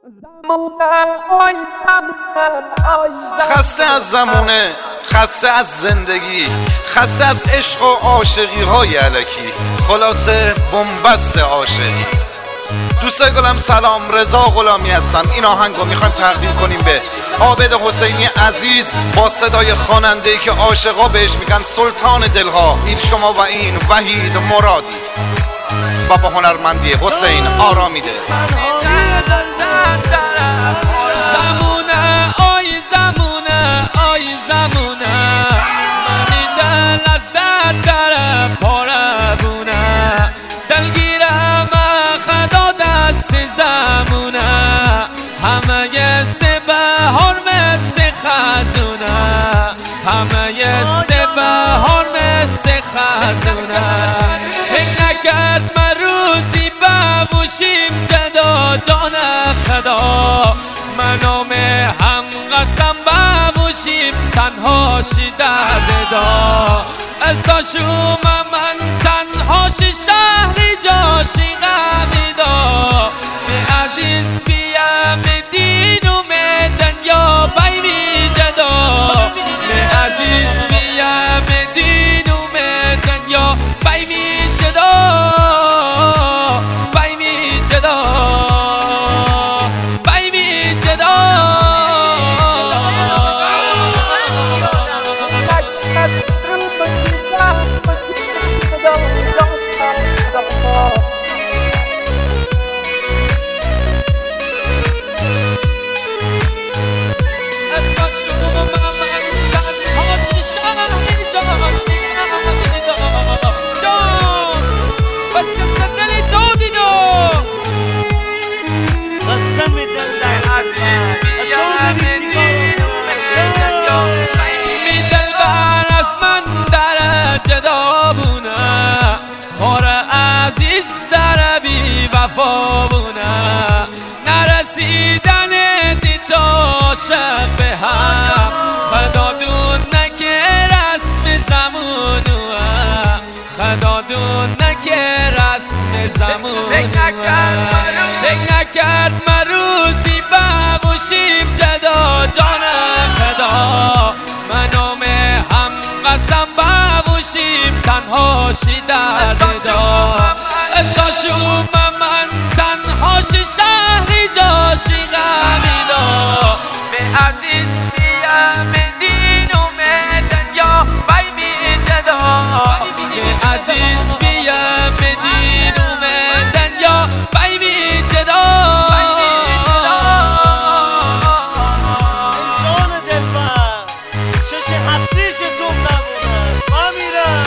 خسته از زمونه، خسته از زندگی، خسته از عشق و عاشقی های الکی، خلاصه بنبست عاشقی. دوستای گلم سلام، رضا غلامی هستم. این آهنگو میخوایم تقدیم کنیم به عابد حسینی عزیز با صدای خواننده‌ای که عاشقا بهش میگن سلطان دلها. این شما و این وحید مرادی و با هنرمندی حسین آرامیده. زمونه آی زمونه آی زمونه، من این دل از در پاره بونه، دلگیرم خدا دست زمونه، همه سه بهار مثل خزونه، همه سه بهار مثل خزونه. فکر نکرد من روزی ببوشیم جدا جان خدا، منو هم قسم ببوشیم تنهاشی درد دا، ازاشوم من تنهاشی شهری جاشی غمی دا، می عزیز بیم دین و می دنیا بیمی جدا، می عزیز بیم دین و می دنیا بیمی جدا، بیمی جدا. وفا بونه نرسیدن دیتا عاشق به هم، خدا دون نکه رسم زمونوه، خدا دون نکه رسم زمونوه. فکر نکرد من روزی ببوشیم جدا جان خدا، منو هم قسم ببوشیم تنهاشی درد جا، ازاشوم من تنهاشی شهری جاشی غمی دا، به عزیز بیم دین و می دنیا بیمی جدا، به عزیز بیم دین و می دنیا بیمی جدا. جان دلبر چشم حسریشتون نبونه فهمیدم.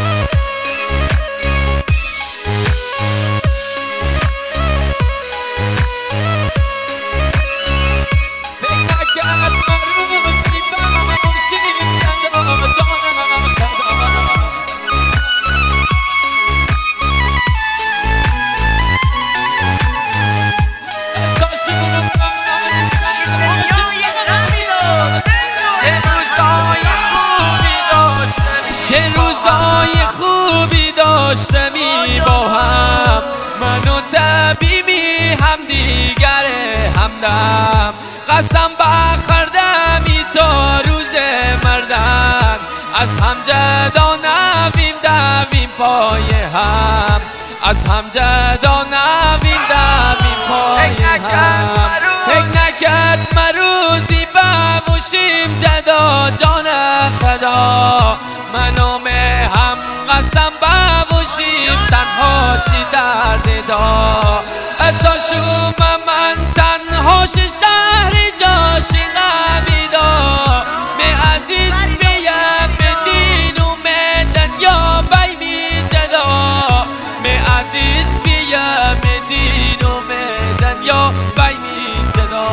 داشتمی با هم منو طبیبی هم دیگر همدم، قسم بخوردمی تا روز مردن، از هم جدا نویم دویم پای هم، از هم جدا نویم دویم پای هم. فکر نکرد من روزی ببوشیم جدا جان خدا، منو هم قسم ببوشیم تنهاشی درد دا، ازاشوم من تنهاشی شهری جاشی غمی دا، می عزیز بیم دین و می دنیا بیمی جدا، می عزیز بیم دین و می دنیا بیمی جدا.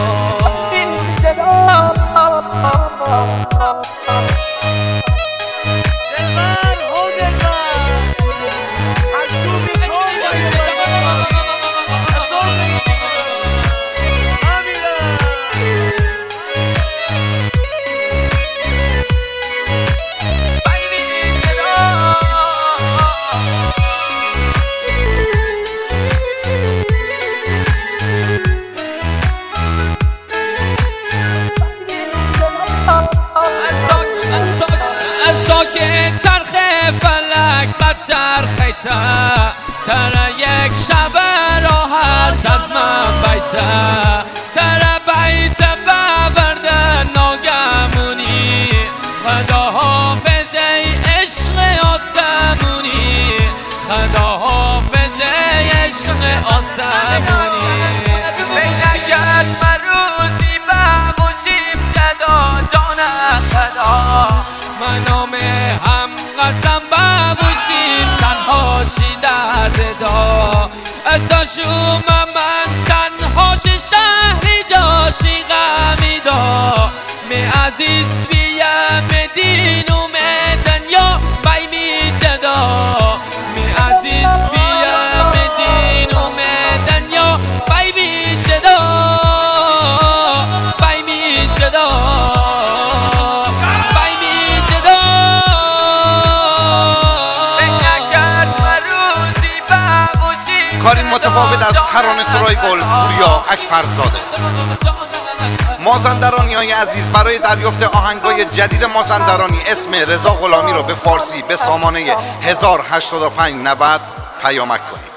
بهتر تر یک شب راحت از من بیتر تر بیت بورده ناگمونی خدا حافظ ای عشق آسمونی خدا حافظ ای عشق آسمونی نگرد من روزی ببوشیم جدا جان خدا منام هم قسم ببوشیم تنهاشی درد دا اساشوم من تنهاشی شهری جاشی غمی دا می عزیز بیم دین و می دنیا بیمی جدا می عزیز بیم دین و می دنیا بیمی جدا بیمی جدا بیمی جدا کاری متفاوت از ترانه سرای گل پوریا اکبرزاده. مازندرانی های عزیز، برای دریافت آهنگای جدید مازندرانی اسم رضا غلامی رو به فارسی به سامانه 1085 90 پیامک کنید.